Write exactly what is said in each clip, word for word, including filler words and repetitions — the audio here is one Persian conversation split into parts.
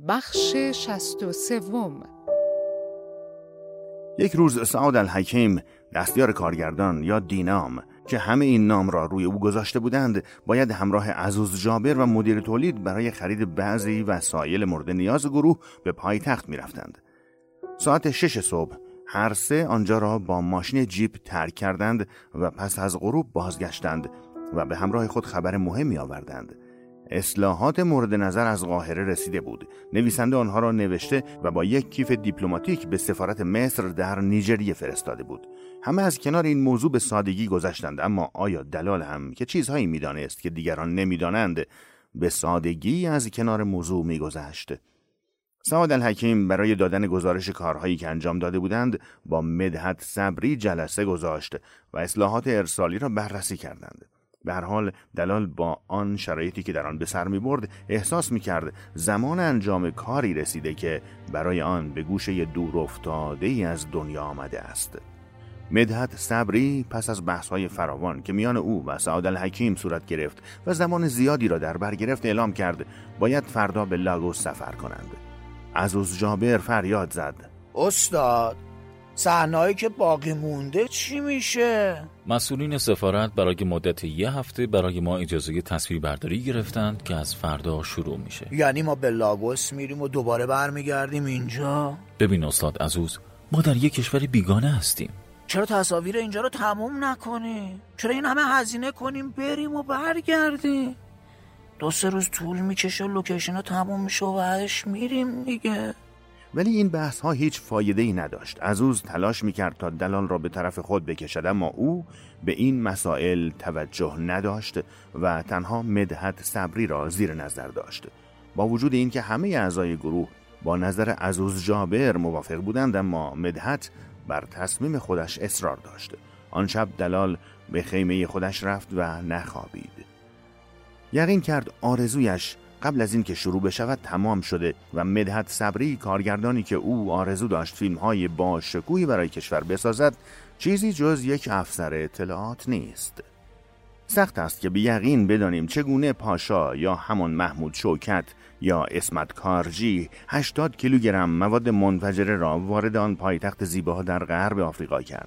بخش شصت و سوم. یک روز سعاد الحکیم دستیار کارگردان یا دینام که همه این نام را روی او گذاشته بودند باید همراه عزوز جابر و مدیر تولید برای خرید بعضی وسایل مورد نیاز گروه به پایتخت می رفتند. ساعت شش صبح هر سه آنجا را با ماشین جیپ ترک کردند و پس از غروب بازگشتند و به همراه خود خبر مهمی آوردند. اصلاحات مورد نظر از قاهره رسیده بود. نویسنده آنها را نوشته و با یک کیف دیپلماتیک به سفارت مصر در نیجریه فرستاده بود. همه از کنار این موضوع به سادگی گذشتند، اما آیا دلال هم که چیزهایی می‌دانست که دیگران نمی‌دانند به سادگی از کنار موضوع می‌گذشت؟ سعاد الحکیم برای دادن گزارش کارهایی که انجام داده بودند با مدحت صبری جلسه گذاشت و اصلاحات ارسالی را بررسی کردند. به هر حال دلال با آن شرایطی که در آن به سر می‌برد احساس می‌کرد زمان انجام کاری رسیده که برای آن به گوشه دور افتاده‌ای از دنیا آمده است. مدحت صبری پس از بحث‌های فراوان که میان او و سعاد الحکیم صورت گرفت و زمان زیادی را در بر گرفت اعلام کرد باید فردا به لاگوس سفر کنند. عزوز جابر فریاد زد: استاد، صحنه‌ای که باقی مونده چی میشه؟ مسئولین سفارت برای مدت یه هفته برای ما اجازه تصویربرداری گرفتند که از فردا شروع میشه. یعنی ما به لاگوس میریم و دوباره برمیگردیم اینجا؟ ببین استاد عزوز، ما در یک کشور بیگانه هستیم. چرا تصاویر اینجا رو تموم نکنیم؟ چرا این همه هزینه کنیم بریم و برگردیم؟ دو سه روز طول میکشه، لوکیشن رو تموم میشه و بعدش میریم دیگه. ولی این بحث ها هیچ فایده‌ای نداشت. عزوز تلاش میکرد تا دلال را به طرف خود بکشد، اما او به این مسائل توجه نداشت و تنها مدحت صبری را زیر نظر داشت. با وجود این که همه اعضای گروه با نظر عزوز جابر موافق بودند، اما مدحت بر تصمیم خودش اصرار داشت. آن شب دلال به خیمه خودش رفت و نخوابید. یقین کرد آرزویش قبل از این که شروع بشود تمام شده و مدحت صبری، کارگردانی که او آرزو داشت فیلم‌های با شکوهی برای کشور بسازد، چیزی جز یک افسر اطلاعات نیست. سخت است که به یقین بدانیم چگونه پاشا یا همان محمود شوکت یا اسمت کارجی هشتاد کیلوگرم مواد منفجره را وارد آن پایتخت زیبا در غرب آفریقا کرد.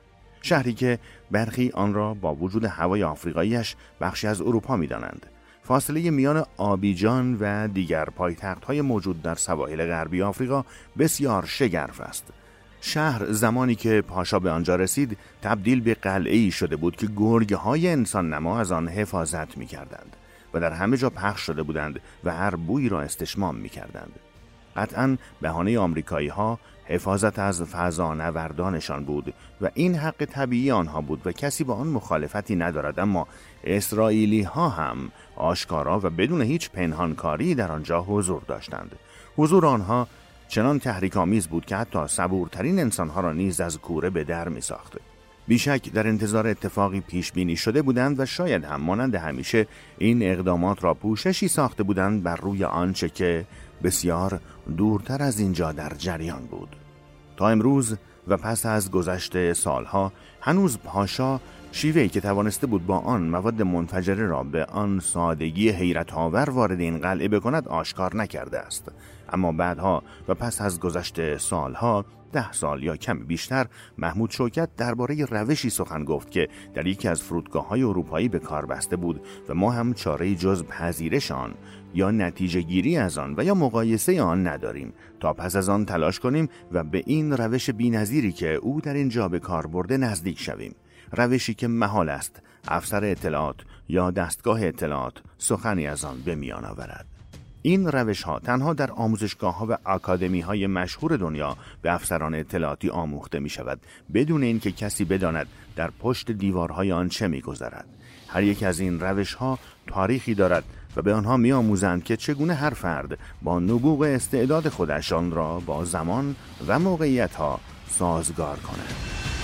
شهری که برخی آن را با وجود هوای آفریقاییش بخشی از اروپا می‌دانند. فاصله میان آبیجان و دیگر پایتخت‌های موجود در سواحل غربی آفریقا بسیار شگرف است. شهر زمانی که پاشا به آنجا رسید تبدیل به قلعه‌ای شده بود که گرگ‌های انسان نما از آن حفاظت می‌کردند و در همه جا پخش شده بودند و هر بویی را استشمام می‌کردند. قطعاً بهانه آمریکایی‌ها حفاظت از فضانوردانشان بود و این حق طبیعی آنها بود و کسی با آن مخالفتی ندارد، اما اسرائیلی ها هم آشکارا و بدون هیچ پنهانکاری در آنجا حضور داشتند. حضور آنها چنان تحریک‌آمیز بود که حتی صبورترین انسانها را نیز از کوره به در می ساخت. بیشک در انتظار اتفاقی پیش بینی شده بودند و شاید هم مانند همیشه این اقدامات را پوششی ساخته بودند بر روی آنچه که بسیار دورتر از اینجا در جریان بود. تا امروز و پس از گذشت سالها هنوز پاشا شیوهی که توانسته بود با آن مواد منفجره را به آن سادگی حیرت آور وارد این قلعه بکند آشکار نکرده است. اما بعدها و پس از گذشت سالها، ده سال یا کمی بیشتر، محمود شوکت درباره روشی سخن گفت که در یکی از فرودگاه‌های اروپایی به کار بسته بود و ما هم چاره‌ای جز پذیرش آن یا نتیجه گیری از آن و یا مقایسه آن نداریم تا پس از آن تلاش کنیم و به این روش بی‌نظیری که او در اینجا به کار برده نزدیک شویم. روشی که محال است افسر اطلاعات یا دستگاه اطلاعات سخنی از آن به میان آورد. این روش ها تنها در آموزشگاه ها و آکادمی های مشهور دنیا به افسران اطلاعاتی آموخته می شود، بدون اینکه کسی بداند در پشت دیوارهای آن چه می گذرد. هر یک از این روش ها تاریخی دارد و به آنها می آموزند که چگونه هر فرد با نبوغ استعداد خودش آن را با زمان و موقعیت ها سازگار کند.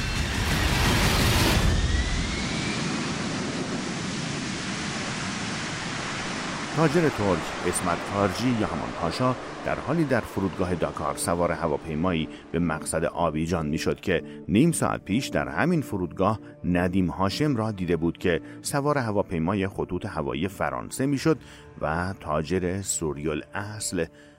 تاجر ترک اسمت کارجی یا همان پاشا در حالی در فرودگاه داکار سوار هواپیمایی به مقصد آبیجان میشد که نیم ساعت پیش در همین فرودگاه ندیم هاشم را دیده بود که سوار هواپیمای خطوط هوایی فرانسه میشد و تاجر سوریال اصل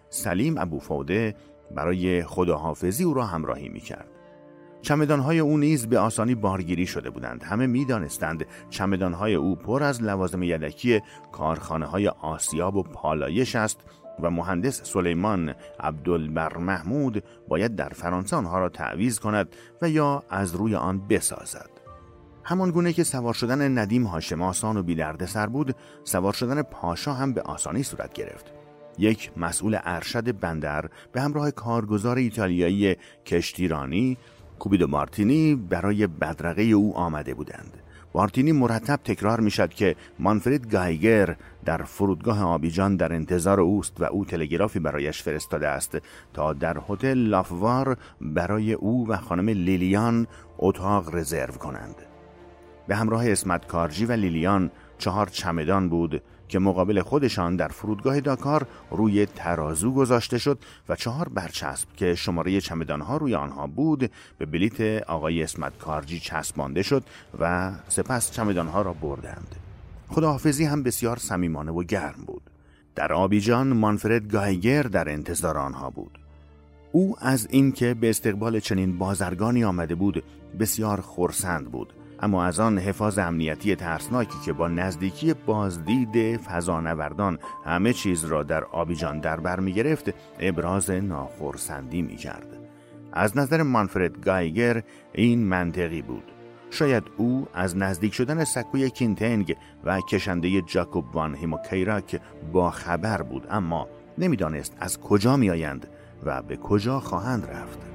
سلیم ابوفوده برای خداحافظی او را همراهی می‌کرد. چمدان‌های او نیز به آسانی بارگیری شده بودند. همه می‌دانستند چمدان‌های او پر از لوازم یدکی کارخانه‌های آسیاب و پالایش است و مهندس سلیمان عبدالبر محمود باید در فرانسه آنها را تعویض کند و یا از روی آن بسازد. همان گونه که سوار شدن ندیم هاشم آسان و بی دردسر بود، سوار شدن پاشا هم به آسانی صورت گرفت. یک مسئول ارشد بندر به همراه کارگزار ایتالیایی کشتیرانی کوبیدو مارتینی برای بدرقه او آمده بودند. مارتینی مرتب تکرار می شد که مانفرید گایگر در فرودگاه آبیجان در انتظار اوست و او تلگرافی برایش فرستاده است تا در هتل لافوار برای او و خانم لیلیان اتاق رزرو کنند. به همراه اسمت کارجی و لیلیان چهار چمدان بود که مقابل خودشان در فرودگاه داکار روی ترازو گذاشته شد و چهار برچسب که شماره چمدانها روی آنها بود به بلیت آقای اسمت کارجی چسبانده شد و سپس چمدانها را بردند. خداحافظی هم بسیار صمیمانه و گرم بود. در آبیجان مانفرد گایگر در انتظار آنها بود. او از اینکه به استقبال چنین بازرگانی آمده بود بسیار خرسند بود، اما از آن حفاظ امنیتی ترسناکی که با نزدیکی بازدید فضانوردان همه چیز را در آبیجان در بر می گرفت ابراز ناخرسندی می کرد. از نظر مانفرد گایگر این منطقی بود. شاید او از نزدیک شدن سکوی کینتنگ و کشنده جاکوب وان هیموکیراک با خبر بود، اما نمیدانست از کجا می آیند و به کجا خواهند رفت.